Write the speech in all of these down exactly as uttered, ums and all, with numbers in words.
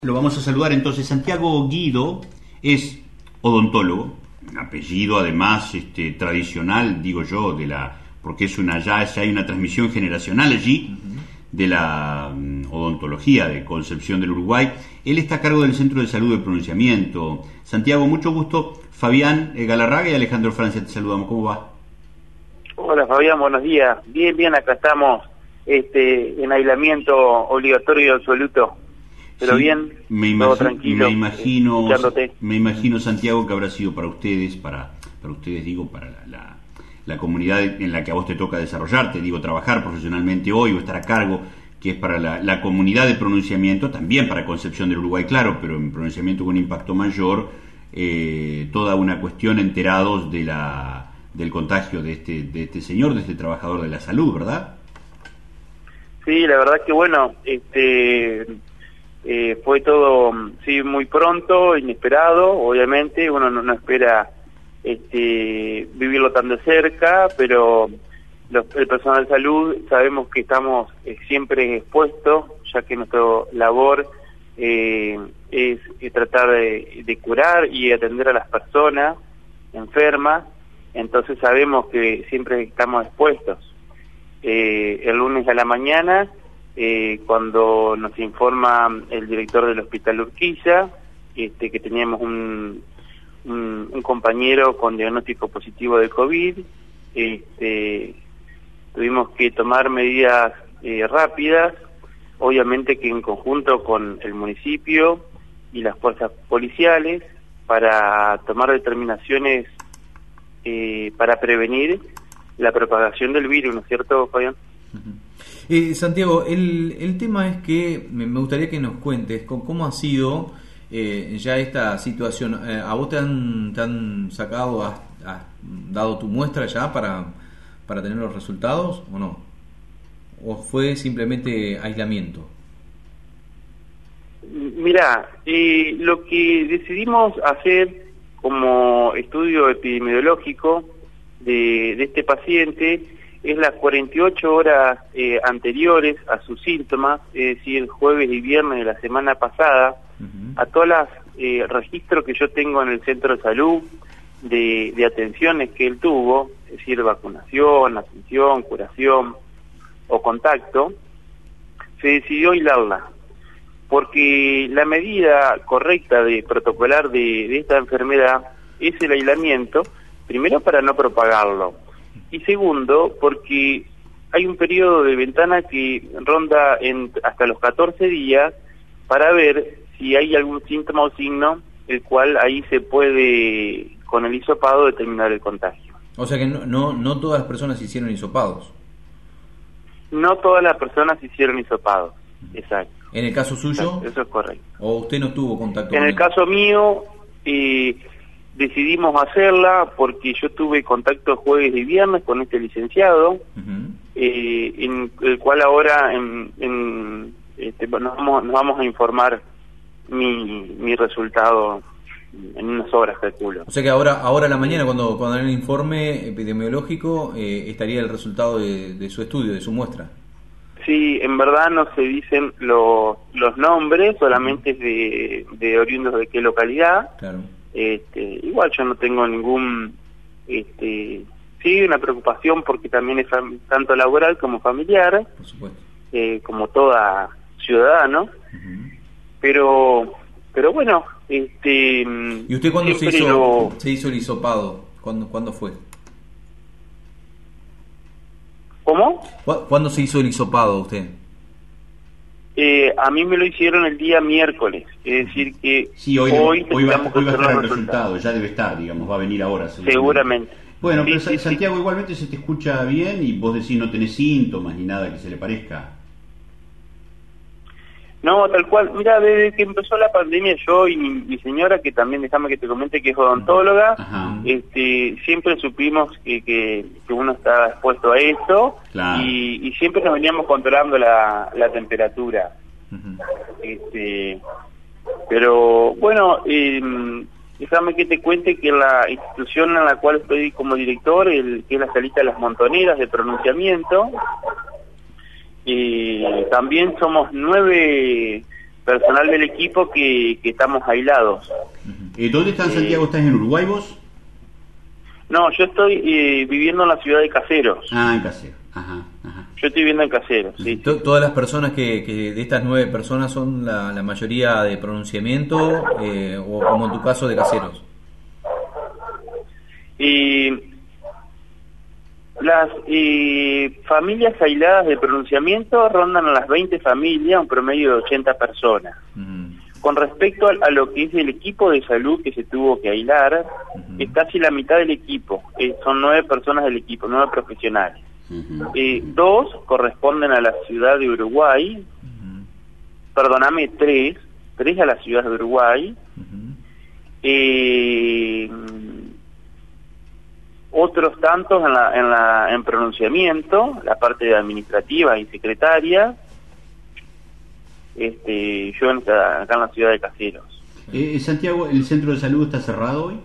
Lo vamos a saludar entonces. Santiago Guido es odontólogo, un apellido además este, tradicional, digo yo, de la porque es una ya, ya hay una transmisión generacional allí uh-huh. de la um, odontología de Concepción del Uruguay. Él está a cargo del Centro de Salud de Pronunciamiento. Santiago, mucho gusto. Fabián eh, Galarraga y Alejandro Francia, te saludamos. ¿Cómo va? Hola Fabián, buenos días. Bien, bien, acá estamos este, en aislamiento obligatorio y absoluto. Pero sí, bien, me todo imagi- tranquilo, me imagino, escuchándote. Me imagino, Santiago, que habrá sido para ustedes, para, para ustedes digo, para la, la, la comunidad en la que a vos te toca desarrollarte, digo, trabajar profesionalmente hoy o estar a cargo, que es para la, la comunidad de pronunciamiento, también para Concepción del Uruguay, claro, pero en pronunciamiento con impacto mayor, eh, toda una cuestión enterados de la del contagio de este, de este señor, de este trabajador de la salud, ¿verdad? Sí, la verdad que bueno, este... Eh, fue todo sí muy pronto, inesperado, obviamente uno no, no espera este, vivirlo tan de cerca, pero los, el personal de salud sabemos que estamos eh, siempre expuestos, ya que nuestra labor eh, es, es tratar de, de curar y atender a las personas enfermas, entonces sabemos que siempre estamos expuestos. Eh, el lunes a la mañana, Eh, cuando nos informa el director del Hospital Urquiza este, que teníamos un, un, un compañero con diagnóstico positivo de COVID, este, tuvimos que tomar medidas eh, rápidas, obviamente que en conjunto con el municipio y las fuerzas policiales, para tomar determinaciones eh, para prevenir la propagación del virus, ¿no es cierto, Fabián? Uh-huh. Eh, Santiago, el, el tema es que me, me gustaría que nos cuentes con, cómo ha sido eh, ya esta situación. Eh, ¿A vos te han, te han sacado, has, has dado tu muestra ya para, para tener los resultados o no? ¿O fue simplemente aislamiento? Mirá, eh, lo que decidimos hacer como estudio epidemiológico de, de este paciente es las cuarenta y ocho horas eh, anteriores a sus síntomas, es decir, jueves y viernes de la semana pasada, uh-huh. a todos los eh, registros que yo tengo en el centro de salud, de, de atenciones que él tuvo, es decir, vacunación, atención, curación o contacto, se decidió aislarla, porque la medida correcta de protocolar de, de esta enfermedad es el aislamiento, primero para no propagarlo, y segundo, porque hay un periodo de ventana que ronda en hasta los catorce días para ver si hay algún síntoma o signo, el cual ahí se puede, con el hisopado, determinar el contagio. O sea que no, no, no todas las personas hicieron hisopados. No todas las personas hicieron hisopados, exacto. ¿En el caso suyo? Exacto, eso es correcto. ¿O usted no tuvo contacto en con el él? caso mío, eh, decidimos hacerla porque yo tuve contacto jueves y viernes con este licenciado, uh-huh. eh, en el cual ahora en, en, este, nos, vamos, nos vamos a informar mi, mi resultado en unas horas, calculo. O sea que ahora ahora a la mañana, cuando cuando hagan el informe epidemiológico, eh, estaría el resultado de, de su estudio, de su muestra. Sí, en verdad no se dicen los, los nombres, solamente uh-huh. es de, de oriundos de qué localidad. Claro. Este, igual yo no tengo ningún, este, sí, una preocupación porque también es fam- tanto laboral como familiar, por supuesto, eh, como toda ciudadano, uh-huh. pero, pero bueno, este. ¿Y usted cuándo se hizo, lo... se hizo el hisopado? ¿Cuándo, ¿Cuándo fue? ¿Cómo? ¿Cuándo se hizo el hisopado usted? Eh, a mí me lo hicieron el día miércoles, es decir que sí, hoy, hoy, hoy va, hoy va a estar el resultado, ya debe estar, digamos, va a venir ahora. Seguramente. seguramente. Bueno, sí, pero sí, Santiago, sí. igualmente se te escucha bien y vos decís no tenés síntomas ni nada que se le parezca. No, tal cual. Mira, desde que empezó la pandemia, yo y mi, mi señora, que también déjame que te comente que es odontóloga, uh-huh. este, siempre supimos que, que, que uno estaba expuesto a esto, claro. y, y siempre nos veníamos controlando la, la temperatura. Uh-huh. Este, pero bueno, eh, déjame que te cuente que la institución en la cual estoy como director, el, que es la Salita de las Montoneras de Pronunciamiento, y también somos nueve personal del equipo que, que estamos aislados. Eh, ¿Dónde estás, Santiago? ¿Estás en Uruguay vos? No, yo estoy eh, viviendo en la ciudad de Caseros. Ah, en Caseros. Ajá, ajá. Yo estoy viviendo en Caseros, sí. To- Todas las personas que, que de estas nueve personas son la, la mayoría de pronunciamiento, eh, o como en tu caso de Caseros. Y las eh, familias aisladas de pronunciamiento rondan a las veinte familias, un promedio de ochenta personas. Uh-huh. Con respecto a, a lo que es el equipo de salud que se tuvo que aislar, uh-huh. es casi la mitad del equipo, eh, son nueve personas del equipo, nueve profesionales. Uh-huh. Eh, dos corresponden a la ciudad de Uruguay, uh-huh. perdóname, tres, tres a la ciudad de Uruguay, uh-huh. eh, otros tantos en la, en la en pronunciamiento, la parte administrativa y secretaria, este yo en esta, acá en la ciudad de Caseros. Eh, Santiago, ¿el centro de salud está cerrado hoy?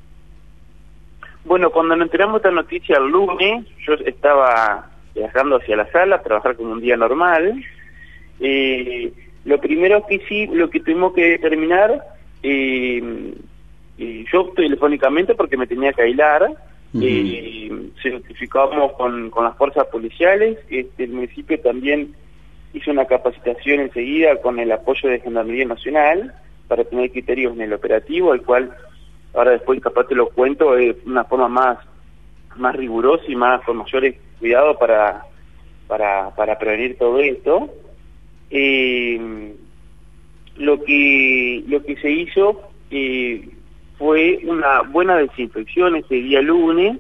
Bueno, cuando nos enteramos de esta noticia el lunes, yo estaba viajando hacia la sala a trabajar como un día normal. Eh, lo primero que sí, lo que tuvimos que determinar, eh, eh, yo telefónicamente porque me tenía que aislar, uh-huh. eh, se notificamos con, con las fuerzas policiales, este, el municipio también hizo una capacitación enseguida con el apoyo de Gendarmería Nacional para tener criterios en el operativo, el cual ahora después capaz te lo cuento, es una forma más más rigurosa y más con mayores cuidados para para para prevenir todo esto. Eh, lo que lo que se hizo eh, fue una buena desinfección ese día lunes,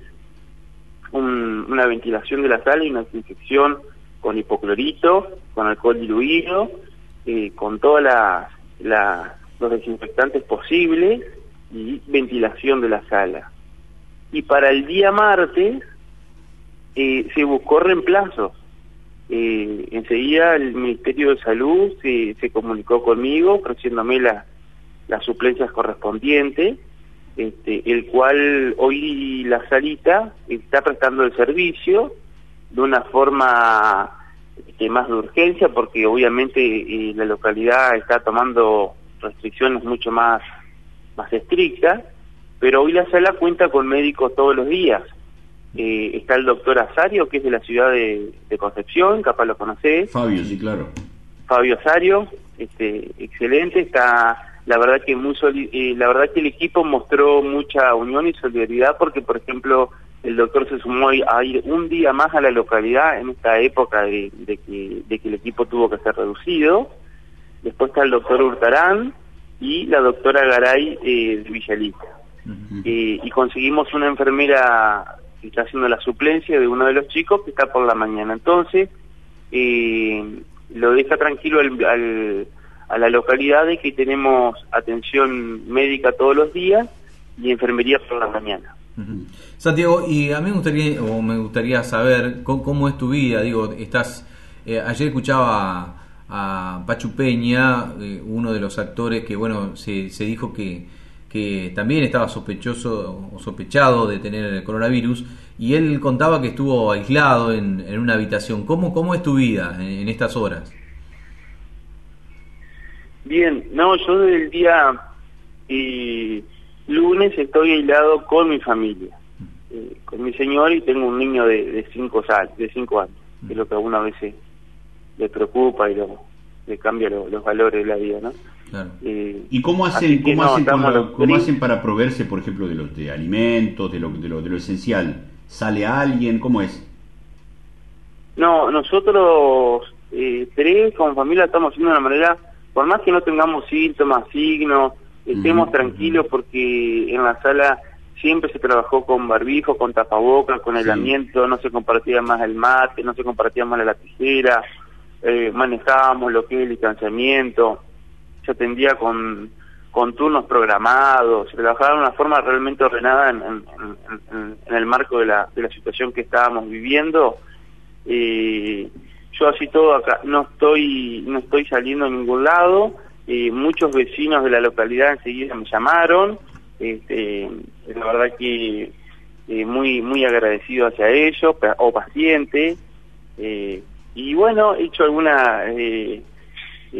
un, una ventilación de la sala y una desinfección con hipoclorito, con alcohol diluido, eh, con todas las la, los desinfectantes posibles y ventilación de la sala. Y para el día martes eh, se buscó reemplazo. Eh, enseguida el Ministerio de Salud se, se comunicó conmigo ofreciéndome la, las suplencias correspondientes, este, el cual hoy la salita está prestando el servicio de una forma este, más de urgencia, porque obviamente eh, la localidad está tomando restricciones mucho más más estricta, pero hoy la sala cuenta con médicos todos los días. Eh, está el doctor Azario, que es de la ciudad de, de Concepción, capaz lo conocés. Fabio, sí, claro. Fabio Azario, este, excelente, está, la verdad que muy soli eh, la verdad que el equipo mostró mucha unión y solidaridad, porque por ejemplo el doctor se sumó a ir un día más a la localidad en esta época de, de, que, de que el equipo tuvo que ser reducido. Después está el doctor Hurtarán y la doctora Garay eh, de Villalita. Uh-huh. eh, y conseguimos una enfermera que está haciendo la suplencia de uno de los chicos que está por la mañana. Entonces, eh, lo deja tranquilo al, al, a la localidad de que tenemos atención médica todos los días y enfermería por la mañana. Uh-huh. Santiago, y a mí me gustaría, o me gustaría saber cómo, cómo es tu vida. Digo, estás, eh, ayer escuchaba a Pachu Peña, eh, uno de los actores que, bueno, se, se dijo que, que también estaba sospechoso o sospechado de tener el coronavirus, y él contaba que estuvo aislado en, en una habitación. ¿Cómo, cómo es tu vida en, en estas horas? Bien, no, yo desde el día eh, lunes estoy aislado con mi familia, eh, con mi señor, y tengo un niño de, de cinco años, de cinco años, que es lo que a uno a veces le preocupa y lo, le cambia lo, los valores de la vida, ¿no? Claro. Eh, ¿Y cómo hacen, cómo, no, hacen con lo, los... cómo hacen para proveerse, por ejemplo, de los de alimentos, de lo, de lo, de lo esencial? ¿Sale alguien? ¿Cómo es? No, nosotros eh, tres como familia estamos haciendo de una manera, por más que no tengamos síntomas, signos, estemos uh-huh, tranquilos, uh-huh. porque en la sala siempre se trabajó con barbijo, con tapabocas, con aislamiento, sí. No se compartía más el mate, no se compartía más la lapicera, eh, manejábamos lo que es el distanciamiento, se atendía con, con turnos programados, se trabajaba de una forma realmente ordenada en, en, en, en el marco de la, de la situación que estábamos viviendo. Eh, yo así todo acá no estoy no estoy saliendo a ningún lado. Eh, muchos vecinos de la localidad enseguida me llamaron, este, la verdad que eh, muy muy agradecido hacia ellos, o pacientes, eh, y bueno, he hecho alguna eh, eh,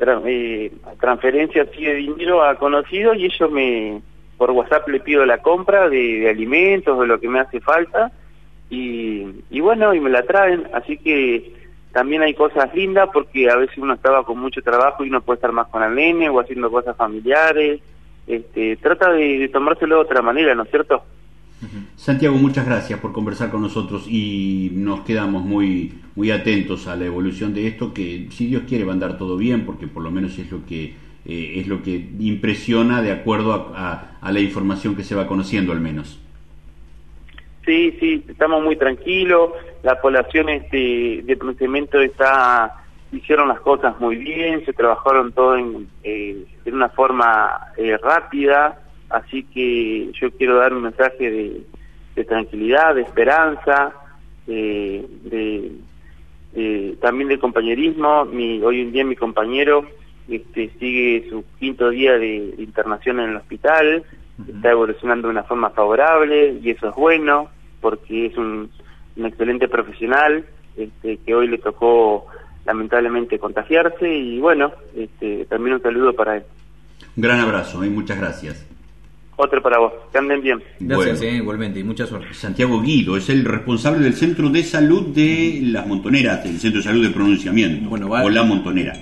tra- eh, transferencia así de dinero a conocidos y ellos me, por WhatsApp le pido la compra de, de alimentos, de lo que me hace falta, y, y bueno, y me la traen, así que también hay cosas lindas porque a veces uno estaba con mucho trabajo y no puede estar más con el nene o haciendo cosas familiares, este, trata de, de tomárselo de otra manera, ¿no es cierto? Santiago, muchas gracias por conversar con nosotros y nos quedamos muy muy atentos a la evolución de esto, que si Dios quiere va a andar todo bien, porque por lo menos es lo que eh, es lo que impresiona de acuerdo a, a, a la información que se va conociendo al menos. Sí, sí, estamos muy tranquilos, la población este de procedimiento está, hicieron las cosas muy bien, se trabajaron todo en, eh, en una forma eh, rápida, así que yo quiero dar un mensaje de, de tranquilidad, de esperanza, eh, de, de también de compañerismo. Mi, hoy en día mi compañero este, sigue su quinto día de, de internación en el hospital, uh-huh. Está evolucionando de una forma favorable y eso es bueno porque es un, un excelente profesional este, que hoy le tocó lamentablemente contagiarse y bueno, este, también un saludo para él. Un gran abrazo y ¿eh? Muchas gracias. Otro para vos, que anden bien. Gracias, Bueno, eh, igualmente, y mucha suerte. Santiago Guido es el responsable del Centro de Salud de Las Montoneras, el Centro de Salud de Pronunciamiento, bueno, vale. o La Montonera.